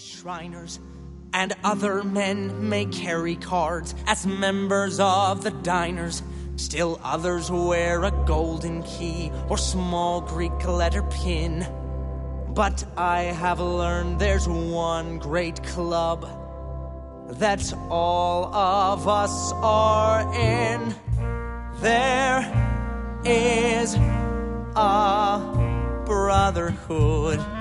Shriners and other men may carry cards as members of the diners. Still others wear a golden key or small Greek letter pin. But I have learned there's one great club that all of us are in. There is a brotherhood